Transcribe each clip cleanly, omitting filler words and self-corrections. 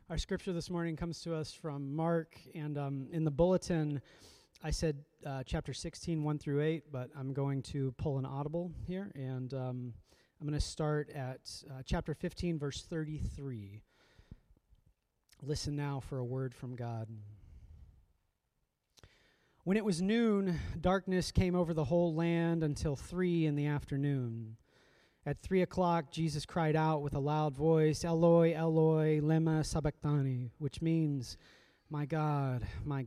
Our scripture this morning comes to us from Mark, and in the bulletin, I said chapter 16, 1 through 8, but I'm going to pull an audible here, and I'm going to start at chapter 15, verse 33. Listen now for a word from God. When it was noon, darkness came over the whole land until 3 in the afternoon. At 3 o'clock, Jesus cried out with a loud voice, Eloi, Eloi, lema sabachthani, which means, my God,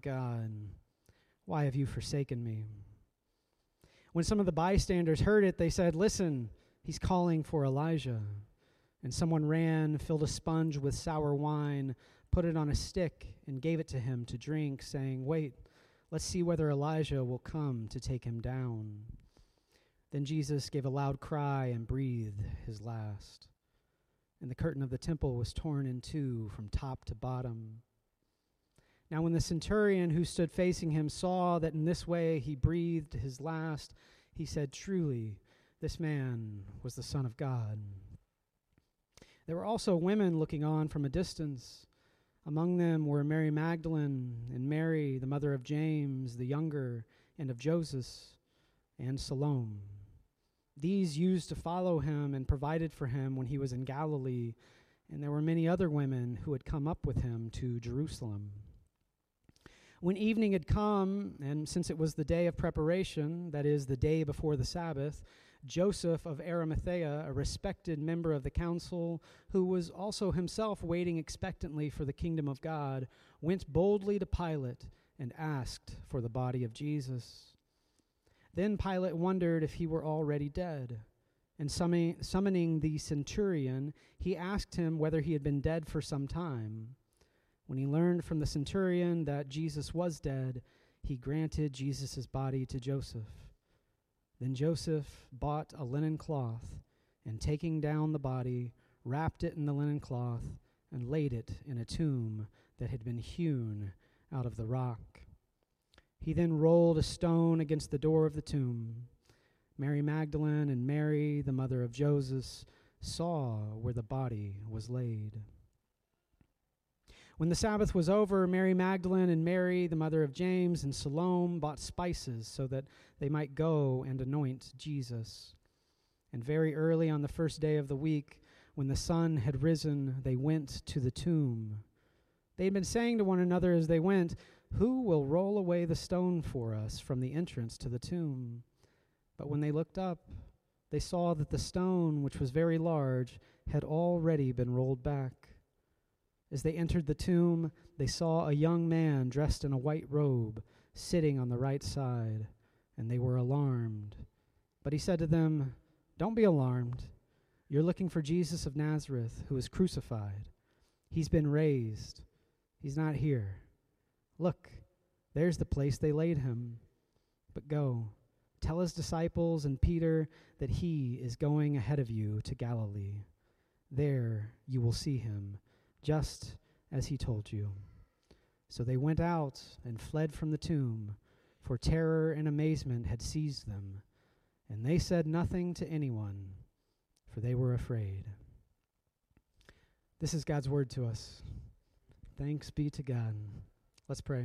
why have you forsaken me? When some of the bystanders heard it, they said, listen, he's calling for Elijah. And someone ran, filled a sponge with sour wine, put it on a stick, and gave it to him to drink, saying, wait, let's see whether Elijah will come to take him down. Then Jesus gave a loud cry and breathed his last. And the curtain of the temple was torn in two from top to bottom. Now when the centurion who stood facing him saw that in this way he breathed his last, he said, truly, this man was the Son of God. There were also women looking on from a distance. Among them were Mary Magdalene and Mary, the mother of James the younger, and of Joseph, and Salome. These used to follow him and provided for him when he was in Galilee, and there were many other women who had come up with him to Jerusalem. When evening had come, and since it was the day of preparation, that is, the day before the Sabbath, Joseph of Arimathea, a respected member of the council, who was also himself waiting expectantly for the kingdom of God, went boldly to Pilate and asked for the body of Jesus. Then Pilate wondered if he were already dead, and summoning the centurion, he asked him whether he had been dead for some time. When he learned from the centurion that Jesus was dead, he granted Jesus' body to Joseph. Then Joseph bought a linen cloth, and taking down the body, wrapped it in the linen cloth, and laid it in a tomb that had been hewn out of the rock. He then rolled a stone against the door of the tomb. Mary Magdalene and Mary, the mother of Joseph, saw where the body was laid. When the Sabbath was over, Mary Magdalene and Mary, the mother of James, and Salome bought spices so that they might go and anoint Jesus. And very early on the first day of the week, when the sun had risen, they went to the tomb. They had been saying to one another as they went, who will roll away the stone for us from the entrance to the tomb? But when they looked up, they saw that the stone, which was very large, had already been rolled back. As they entered the tomb, they saw a young man dressed in a white robe, sitting on the right side, and they were alarmed. But he said to them, don't be alarmed. You're looking for Jesus of Nazareth, who was crucified. He's been raised. He's not here. Look, there's the place they laid him. But go, tell his disciples and Peter that he is going ahead of you to Galilee. There you will see him, just as he told you. So they went out and fled from the tomb, for terror and amazement had seized them, and they said nothing to anyone, for they were afraid. This is God's word to us. Thanks be to God. Let's pray.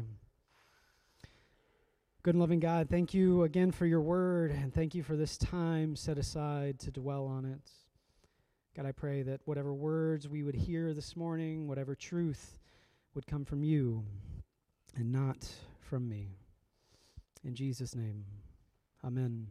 Good and loving God, thank you again for your word, and thank you for this time set aside to dwell on it. God, I pray that whatever words we would hear this morning, whatever truth would come from you and not from me. In Jesus' name, amen.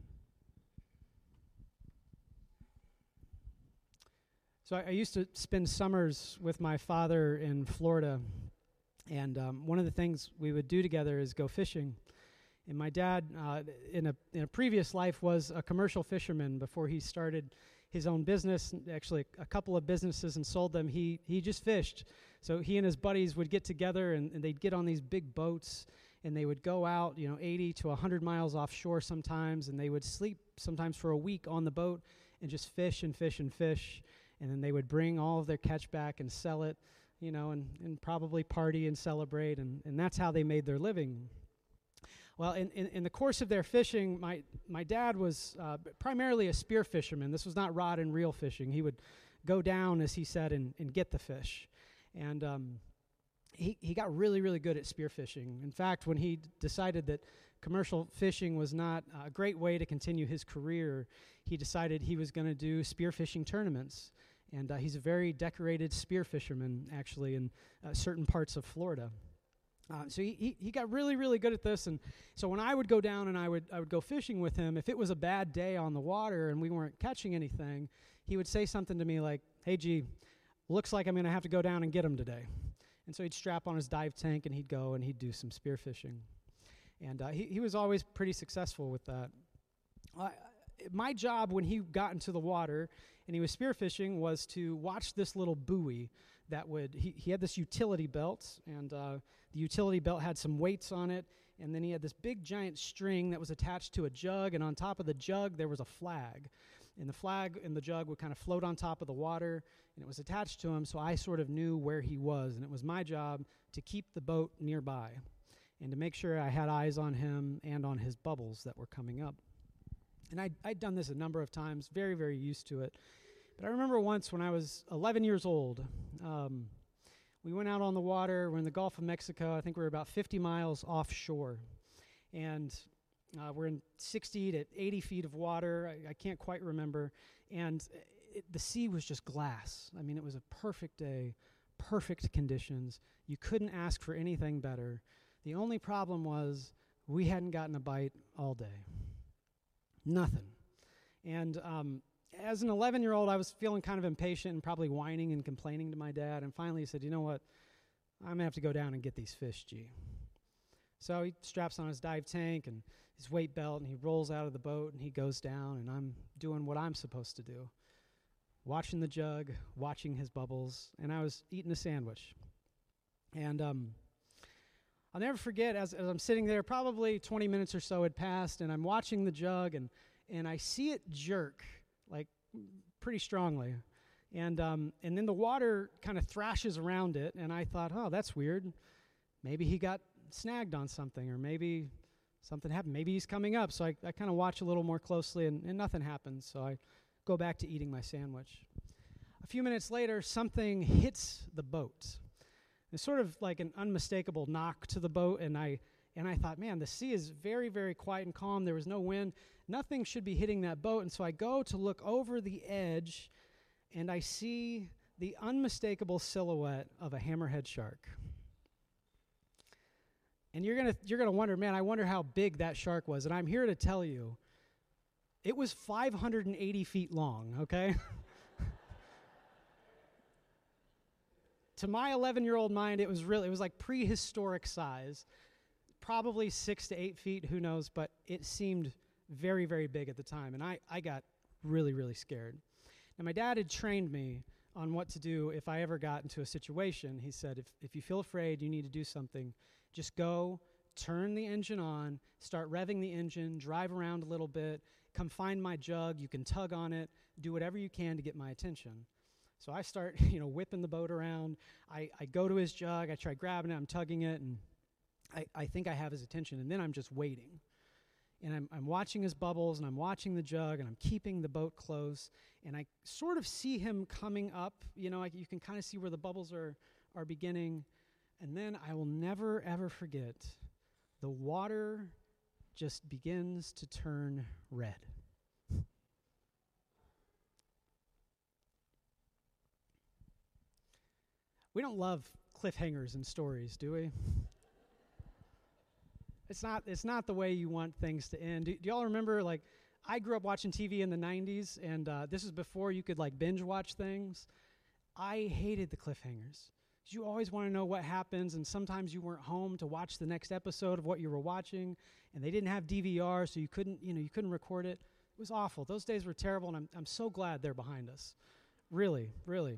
So I used to spend summers with my father in Florida, and one of the things we would do together is go fishing. And my dad, in a previous life, was a commercial fisherman before he started his own business, actually a couple of businesses, and sold them. He just fished. So he and his buddies would get together, and they'd get on these big boats, and they would go out, 80 to 100 miles offshore sometimes, and they would sleep sometimes for a week on the boat and just fish and fish and fish. And then they would bring all of their catch back and sell it, and probably party and celebrate, and that's how they made their living. Well, in the course of their fishing, my dad was primarily a spear fisherman. This was not rod and reel fishing. He would go down, as he said, and get the fish. And he got really, really good at spearfishing. In fact, when he decided that commercial fishing was not a great way to continue his career, he decided he was going to do spearfishing tournaments. And he's a very decorated spear fisherman, actually, in certain parts of Florida. So he got really, really good at this. And so when I would go down and I would go fishing with him, if it was a bad day on the water and we weren't catching anything, he would say something to me like, "Hey, G, looks like I'm going to have to go down and get him today." And so he'd strap on his dive tank and he'd go and he'd do some spear fishing. And he was always pretty successful with that. My job when he got into the water and he was spearfishing was to watch this little buoy that he had this utility belt, and the utility belt had some weights on it, and then he had this big giant string that was attached to a jug, and on top of the jug there was a flag. And the flag and the jug would kind of float on top of the water, and it was attached to him, so I sort of knew where he was, and it was my job to keep the boat nearby and to make sure I had eyes on him and on his bubbles that were coming up. And I'd done this a number of times, very, very used to it. But I remember once when I was 11 years old, we went out on the water. We're in the Gulf of Mexico. I think we were about 50 miles offshore. And we're in 60 to 80 feet of water. I can't quite remember. And the sea was just glass. I mean, it was a perfect day, perfect conditions. You couldn't ask for anything better. The only problem was we hadn't gotten a bite all day. Nothing. And as an 11-year-old, I was feeling kind of impatient and probably whining and complaining to my dad. And finally he said, "You know what? I'm going to have to go down and get these fish, G." So he straps on his dive tank and his weight belt, and he rolls out of the boat, and he goes down, and I'm doing what I'm supposed to do, watching the jug, watching his bubbles, and I was eating a sandwich. And I'll never forget, as I'm sitting there, probably 20 minutes or so had passed, and I'm watching the jug, and I see it jerk, like, pretty strongly. And then the water kind of thrashes around it, and I thought, oh, that's weird. Maybe he got snagged on something, or maybe something happened. Maybe he's coming up. So I kind of watch a little more closely, and nothing happens. So I go back to eating my sandwich. A few minutes later, something hits the boat. It's sort of like an unmistakable knock to the boat, and I thought, man, the sea is very, very quiet and calm. There was no wind. Nothing should be hitting that boat. And so I go to look over the edge, and I see the unmistakable silhouette of a hammerhead shark. And you're gonna wonder, man, I wonder how big that shark was. And I'm here to tell you, it was 580 feet long, okay? To my 11-year-old mind, it was like prehistoric size, probably 6 to 8 feet, who knows, but it seemed very, very big at the time, and I got really, really scared. Now, my dad had trained me on what to do if I ever got into a situation. He said, if you feel afraid, you need to do something, just go, turn the engine on, start revving the engine, drive around a little bit, come find my jug, you can tug on it, do whatever you can to get my attention. So I start, whipping the boat around. I go to his jug. I try grabbing it. I'm tugging it, and I think I have his attention. And then I'm just waiting. And I'm watching his bubbles, and I'm watching the jug, and I'm keeping the boat close. And I sort of see him coming up. You can kind of see where the bubbles are beginning. And then I will never, ever forget, the water just begins to turn red. We don't love cliffhangers in stories, do we? It's not the way you want things to end. Do y'all remember, I grew up watching TV in the 90s, and this is before you could, binge watch things. I hated the cliffhangers. You always want to know what happens, and sometimes you weren't home to watch the next episode of what you were watching, and they didn't have DVR, so you couldn't record it. It was awful. Those days were terrible, and I'm so glad they're behind us. Really, really.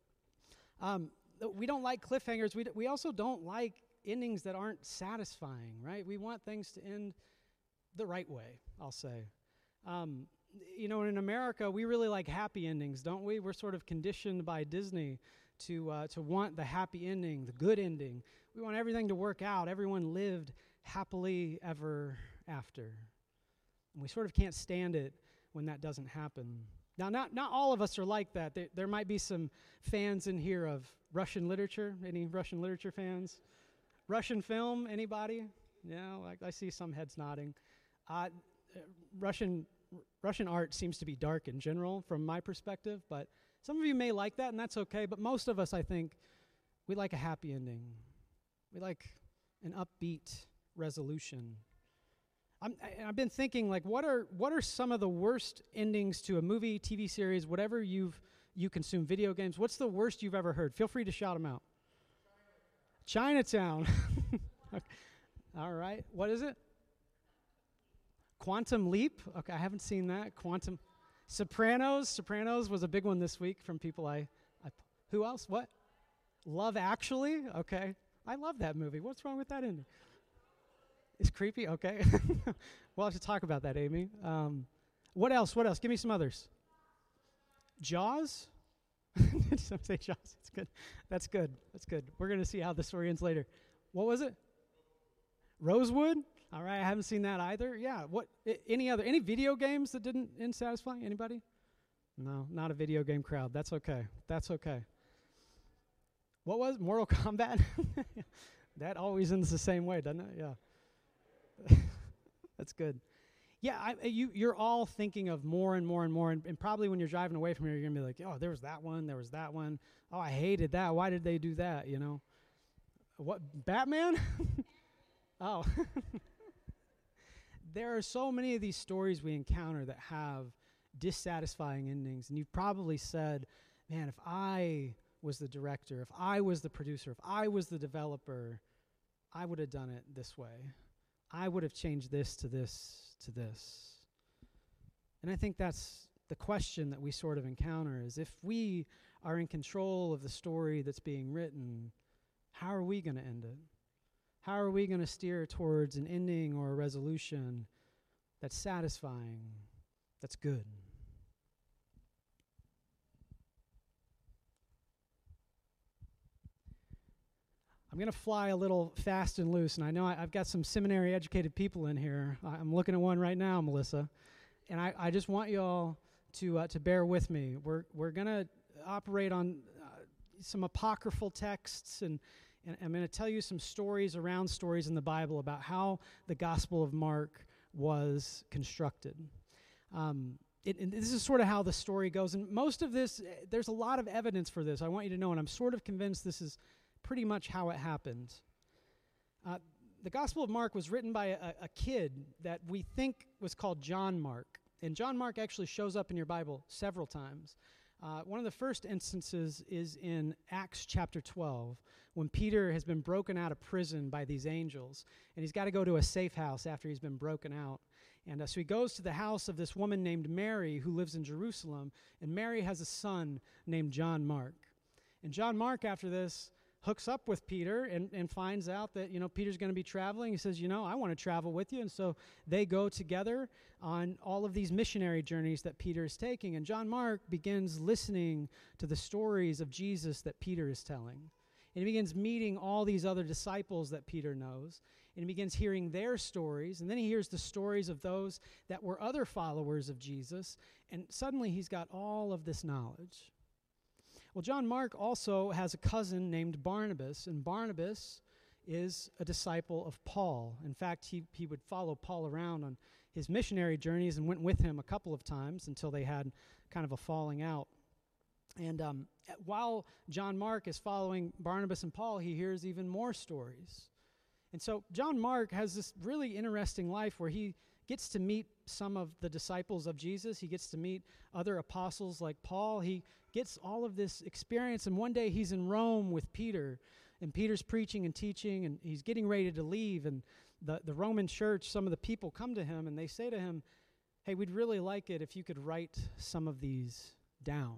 We don't like cliffhangers. We also don't like endings that aren't satisfying, right? We want things to end the right way, I'll say. In America, we really like happy endings, don't we? We're sort of conditioned by Disney to want the happy ending, the good ending. We want everything to work out. Everyone lived happily ever after. And we sort of can't stand it when that doesn't happen. Now, not all of us are like that. There might be some fans in here of Russian literature. Any Russian literature fans? Russian film, anybody? Yeah, I see some heads nodding. Russian art seems to be dark in general from my perspective, but some of you may like that, and that's okay. But most of us, I think, we like a happy ending. We like an upbeat resolution. I've been thinking, like, what are some of the worst endings to a movie, TV series, whatever you consume, video games? What's the worst you've ever heard? Feel free to shout them out. Chinatown. All right. What is it? Quantum Leap. Okay, I haven't seen that. Sopranos. Sopranos was a big one this week from people who else? What? Love Actually. Okay. I love that movie. What's wrong with that ending? It's creepy. Okay. We'll have to talk about that, Amy. What else? Give me some others. Jaws? Did some say Jaws? That's good. We're going to see how the story ends later. What was it? Rosewood? All right, I haven't seen that either. Yeah, any video games that didn't end satisfying? Anybody? No, not a video game crowd. That's okay. What was Mortal Kombat? That always ends the same way, doesn't it? Yeah. That's good. Yeah, you're all thinking of more and more and more, and probably when you're driving away from here, you're going to be like, oh, there was that one. Oh, I hated that. Why did they do that, What, Batman? Oh. There are so many of these stories we encounter that have dissatisfying endings, and you've probably said, man, if I was the director, if I was the producer, if I was the developer, I would have done it this way. I would have changed this to this to this. And I think that's the question that we sort of encounter is if we are in control of the story that's being written, how are we going to end it? How are we going to steer towards an ending or a resolution that's satisfying, that's good? I'm going to fly a little fast and loose, and I know I've got some seminary-educated people in here. I'm looking at one right now, Melissa, and I just want you all to bear with me. We're going to operate on some apocryphal texts, and I'm going to tell you some stories around stories in the Bible about how the Gospel of Mark was constructed. And this is sort of how the story goes, and most of this, there's a lot of evidence for this. I want you to know, and I'm sort of convinced this is pretty much how it happened. The Gospel of Mark was written by a kid that we think was called John Mark. And John Mark actually shows up in your Bible several times. One of the first instances is in Acts chapter 12, when Peter has been broken out of prison by these angels. And he's got to go to a safe house after he's been broken out. And so he goes to the house of this woman named Mary who lives in Jerusalem. And Mary has a son named John Mark. And John Mark, after this, hooks up with Peter and finds out that, Peter's going to be traveling. He says, I want to travel with you. And so they go together on all of these missionary journeys that Peter is taking. And John Mark begins listening to the stories of Jesus that Peter is telling. And he begins meeting all these other disciples that Peter knows. And he begins hearing their stories. And then he hears the stories of those that were other followers of Jesus. And suddenly he's got all of this knowledge. Well, John Mark also has a cousin named Barnabas, and Barnabas is a disciple of Paul. In fact, he would follow Paul around on his missionary journeys and went with him a couple of times until they had kind of a falling out. And while John Mark is following Barnabas and Paul, he hears even more stories. And so John Mark has this really interesting life where he gets to meet some of the disciples of Jesus. He gets to meet other apostles like Paul. He gets all of this experience, and one day he's in Rome with Peter, and Peter's preaching and teaching, and he's getting ready to leave, and the Roman church, some of the people come to him, and they say to him, hey, we'd really like it if you could write some of these down.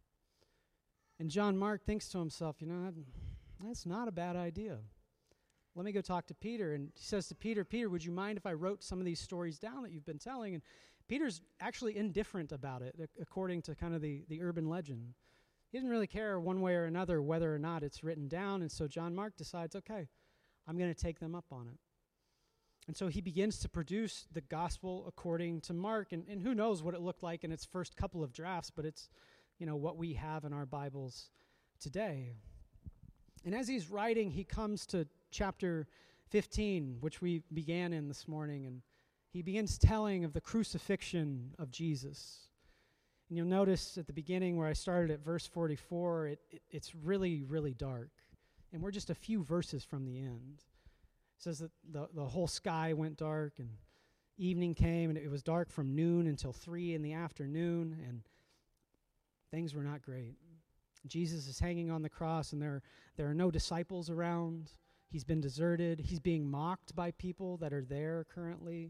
And John Mark thinks to himself, that's not a bad idea. Let me go talk to Peter. And he says to Peter, would you mind if I wrote some of these stories down that you've been telling? And Peter's actually indifferent about it, according to kind of the urban legend. He doesn't really care one way or another whether or not it's written down. And so John Mark decides, okay, I'm going to take them up on it. And so he begins to produce the gospel according to Mark. And who knows what it looked like in its first couple of drafts, but it's, what we have in our Bibles today. And as he's writing, he comes to chapter 15, which we began in this morning, and he begins telling of the crucifixion of Jesus. And you'll notice at the beginning where I started at verse 44, it's really, really dark. And we're just a few verses from the end. It says that the whole sky went dark, and evening came, and it was dark from noon until 3 in the afternoon, and things were not great. Jesus is hanging on the cross, and there are no disciples around. He's been deserted. He's being mocked by people that are there currently.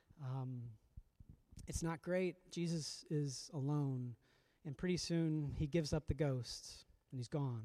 It's not great. Jesus is alone, and pretty soon he gives up the ghost, and he's gone.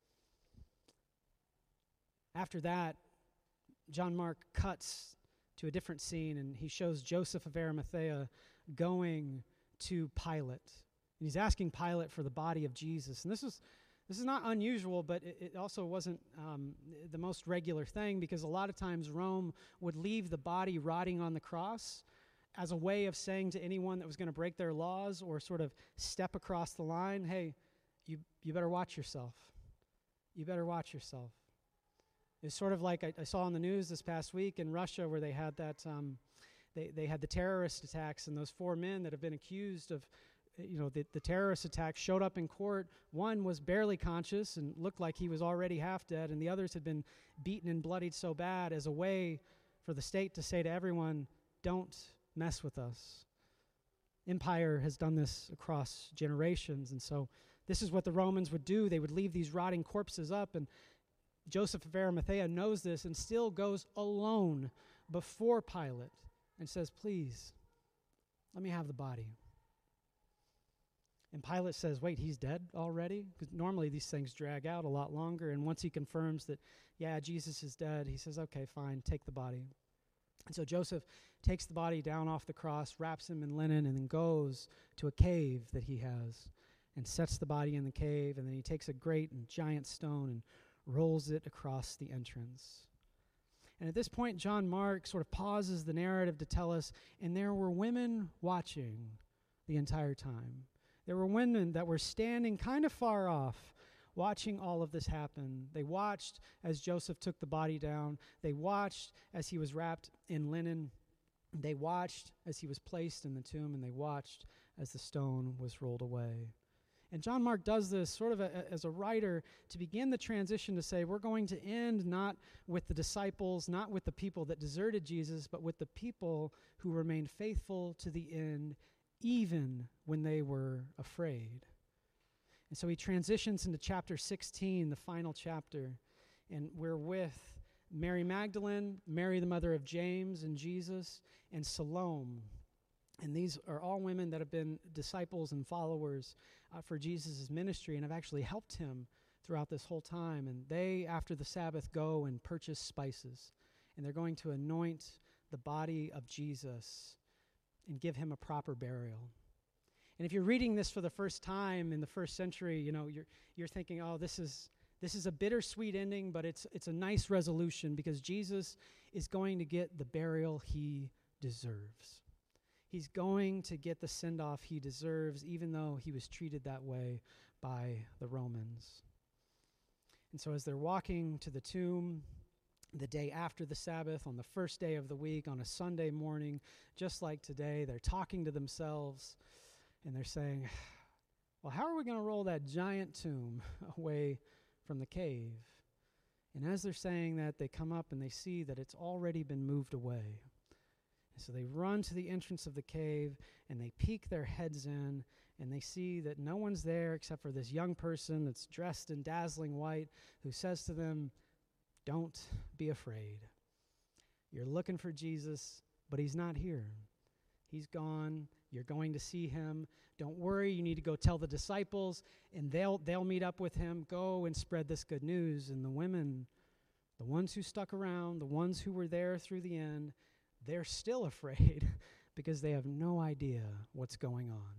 After that, John Mark cuts to a different scene, and he shows Joseph of Arimathea going to Pilate. And he's asking Pilate for the body of Jesus. And this is not unusual, but it also wasn't the most regular thing, because a lot of times Rome would leave the body rotting on the cross as a way of saying to anyone that was going to break their laws or sort of step across the line, hey, you better watch yourself. You better watch yourself. It's sort of like I saw on the news this past week in Russia, where they had that they had the terrorist attacks, and those 4 men that have been accused of the terrorist attack showed up in court. One was barely conscious and looked like he was already half dead, and the others had been beaten and bloodied so bad as a way for the state to say to everyone, don't mess with us. Empire has done this across generations, and so this is what the Romans would do. They would leave these rotting corpses up, and Joseph of Arimathea knows this and still goes alone before Pilate and says, please, let me have the body. And Pilate says, wait, he's dead already? Because normally these things drag out a lot longer. And once he confirms that, yeah, Jesus is dead, he says, okay, fine, take the body. And so Joseph takes the body down off the cross, wraps him in linen, and then goes to a cave that he has and sets the body in the cave. And then he takes a great and giant stone and rolls it across the entrance. And at this point, John Mark sort of pauses the narrative to tell us, and there were women watching the entire time. There were women that were standing kind of far off, watching all of this happen. They watched as Joseph took the body down. They watched as he was wrapped in linen. They watched as he was placed in the tomb, and they watched as the stone was rolled away. And John Mark does this sort of as a writer to begin the transition to say, we're going to end not with the disciples, not with the people that deserted Jesus, but with the people who remained faithful to the end, even when they were afraid. And so he transitions into chapter 16, the final chapter, and we're with Mary Magdalene, Mary the mother of James and Jesus, and Salome. And these are all women that have been disciples and followers for Jesus' ministry and have actually helped him throughout this whole time. And they, after the Sabbath, go and purchase spices. And they're going to anoint the body of Jesus and give him a proper burial. And if you're reading this for the first time in the first century, you're thinking, oh, this is a bittersweet ending, but it's a nice resolution, because Jesus is going to get the burial he deserves. He's going to get the send-off he deserves, even though he was treated that way by the Romans. And so as they're walking to the tomb the day after the Sabbath, on the first day of the week, on a Sunday morning, just like today, they're talking to themselves, and they're saying, well, how are we going to roll that giant tomb away from the cave? And as they're saying that, they come up and they see that it's already been moved away. And so they run to the entrance of the cave, and they peek their heads in, and they see that no one's there except for this young person that's dressed in dazzling white, who says to them, don't be afraid. You're looking for Jesus, but he's not here. He's gone. You're going to see him. Don't worry. You need to go tell the disciples, and they'll meet up with him. Go and spread this good news. And the women, the ones who stuck around, the ones who were there through the end, they're still afraid because they have no idea what's going on.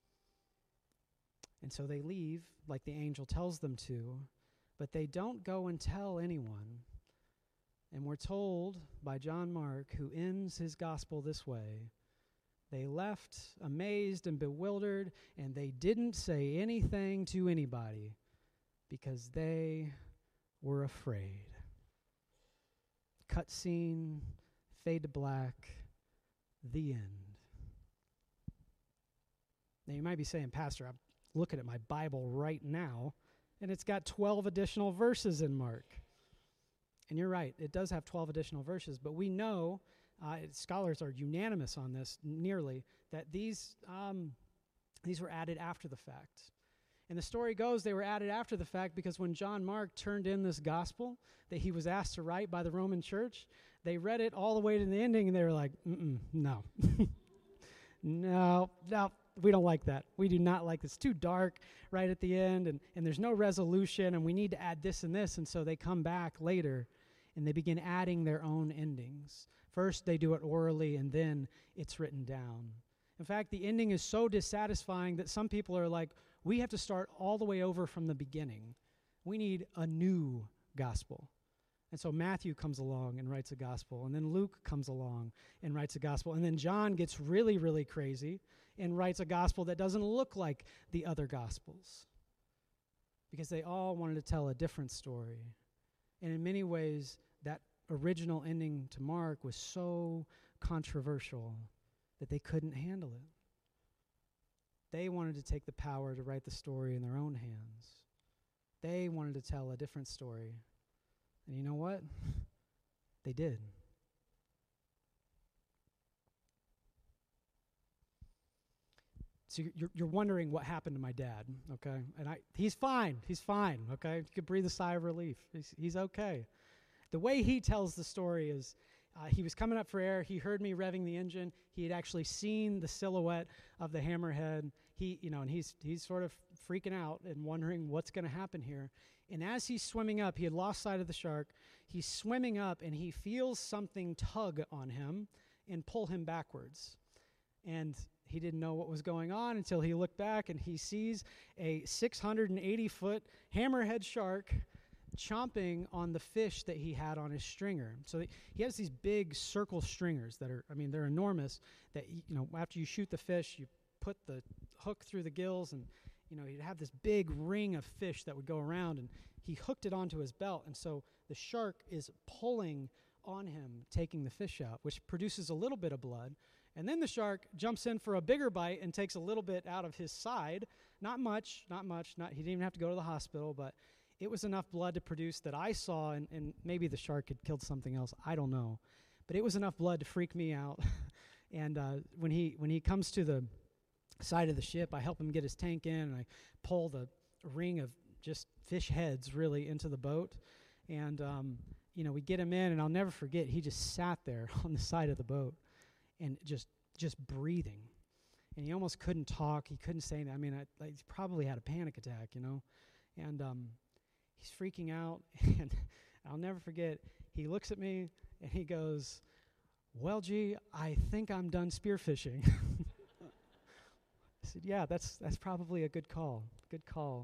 And so they leave like the angel tells them to, but they don't go and tell anyone. And we're told by John Mark, who ends his gospel this way, they left amazed and bewildered, and they didn't say anything to anybody because they were afraid. Cut scene, fade to black, the end. Now you might be saying, Pastor, I'm looking at my Bible right now, and it's got 12 additional verses in Mark. And you're right, it does have 12 additional verses, but we know, scholars are unanimous on this nearly, that these were added after the fact. And the story goes they were added after the fact because when John Mark turned in this gospel that he was asked to write by the Roman church, they read it all the way to the ending and they were like, no. No, we don't like that. We do not like this. It's too dark right at the end and there's no resolution and we need to add this and this. And so they come back later and they begin adding their own endings. First, they do it orally and then it's written down. In fact, the ending is so dissatisfying that some people are like, we have to start all the way over from the beginning. We need a new gospel. And so Matthew comes along and writes a gospel, and then Luke comes along and writes a gospel, and then John gets really, really crazy and writes a gospel that doesn't look like the other gospels because they all wanted to tell a different story. And in many ways, that original ending to Mark was so controversial that they couldn't handle it. They wanted to take the power to write the story in their own hands. They wanted to tell a different story. And you know what? They did. So you're wondering what happened to my dad, okay? And he's fine, okay? You could breathe a sigh of relief. He's okay. The way he tells the story is he was coming up for air. He heard me revving the engine. He had actually seen the silhouette of the hammerhead. And he's sort of freaking out and wondering what's going to happen here. And as he's swimming up, he had lost sight of the shark. He's swimming up, and he feels something tug on him and pull him backwards. And he didn't know what was going on until he looked back, and he sees a 680-foot hammerhead shark chomping on the fish that he had on his stringer. So he has these big circle stringers that are, they're enormous, that, after you shoot the fish, you put the hook through the gills, and, you'd have this big ring of fish that would go around, and he hooked it onto his belt, and so the shark is pulling on him, taking the fish out, which produces a little bit of blood, and then the shark jumps in for a bigger bite and takes a little bit out of his side. Not much, he didn't even have to go to the hospital, but it was enough blood to produce that I saw, and maybe the shark had killed something else, I don't know, but it was enough blood to freak me out. And when he comes to the side of the ship, I help him get his tank in, and I pull the ring of just fish heads really into the boat, and we get him in, and I'll never forget, he just sat there on the side of the boat and just breathing, and he almost couldn't talk, he couldn't say anything. He probably had a panic attack, and he's freaking out, and I'll never forget, he looks at me and he goes, "Well, gee, I think I'm done spearfishing." I said, "Yeah, that's probably a good call. Good call."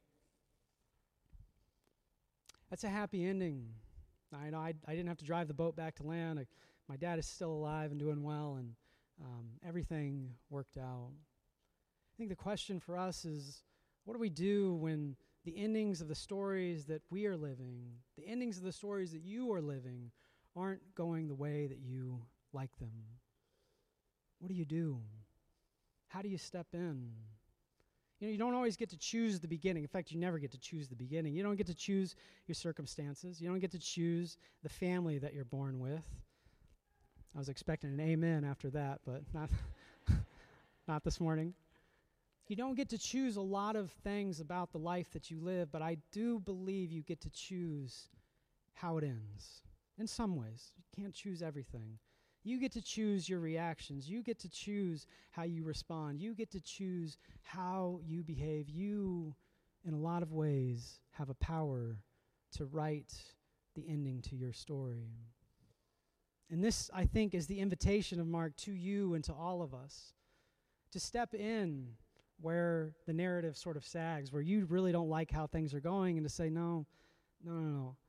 That's a happy ending. I know I didn't have to drive the boat back to land. My dad is still alive and doing well, and everything worked out. I think the question for us is, what do we do when the endings of the stories that we are living, the endings of the stories that you are living, aren't going the way that you like them? What do you do? How do you step in? You don't always get to choose the beginning. In fact, you never get to choose the beginning. You don't get to choose your circumstances. You don't get to choose the family that you're born with. I was expecting an amen after that, but not this morning. You don't get to choose a lot of things about the life that you live, but I do believe you get to choose how it ends. In some ways, you can't choose everything. You get to choose your reactions. You get to choose how you respond. You get to choose how you behave. You, in a lot of ways, have a power to write the ending to your story. And this, I think, is the invitation of Mark to you and to all of us, to step in where the narrative sort of sags, where you really don't like how things are going, and to say, no.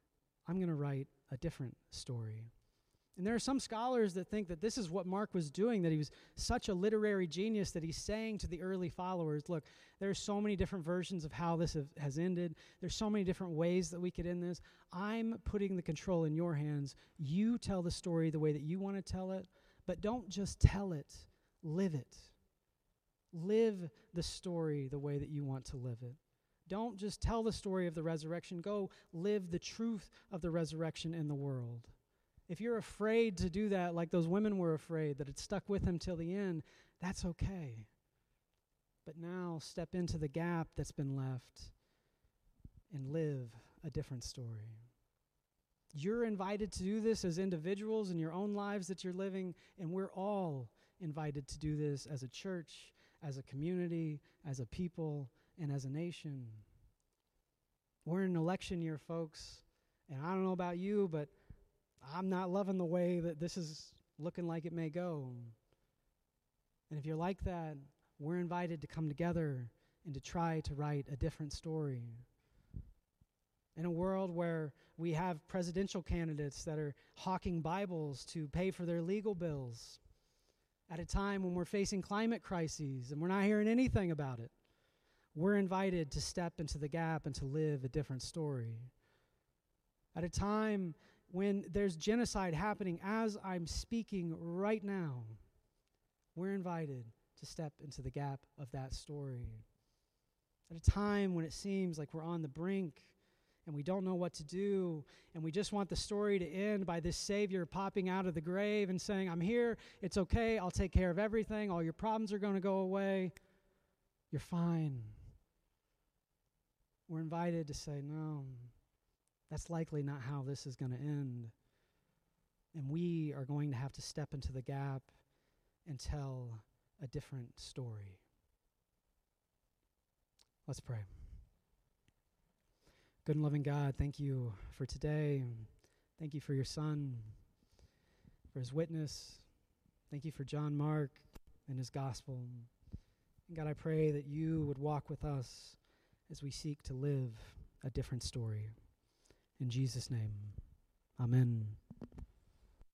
I'm going to write a different story. And there are some scholars that think that this is what Mark was doing, that he was such a literary genius that he's saying to the early followers, look, there's so many different versions of how this has ended. There's so many different ways that we could end this. I'm putting the control in your hands. You tell the story the way that you want to tell it, but don't just tell it, live it. Live the story the way that you want to live it. Don't just tell the story of the resurrection. Go live the truth of the resurrection in the world. If you're afraid to do that, like those women were afraid, that it stuck with them till the end, that's okay. But now step into the gap that's been left and live a different story. You're invited to do this as individuals in your own lives that you're living, and we're all invited to do this as a church, as a community, as a people, and as a nation. We're in an election year, folks, and I don't know about you, but I'm not loving the way that this is looking like it may go. And if you're like that, we're invited to come together and to try to write a different story. In a world where we have presidential candidates that are hawking Bibles to pay for their legal bills, at a time when we're facing climate crises and we're not hearing anything about it, we're invited to step into the gap and to live a different story. At a time when there's genocide happening as I'm speaking right now, we're invited to step into the gap of that story. At a time when it seems like we're on the brink and we don't know what to do and we just want the story to end by this Savior popping out of the grave and saying, I'm here, it's okay, I'll take care of everything, all your problems are going to go away, you're fine. We're invited to say, no, that's likely not how this is going to end. And we are going to have to step into the gap and tell a different story. Let's pray. Good and loving God, thank you for today. Thank you for your Son, for his witness. Thank you for John Mark and his gospel. And God, I pray that you would walk with us as we seek to live a different story. In Jesus' name, amen.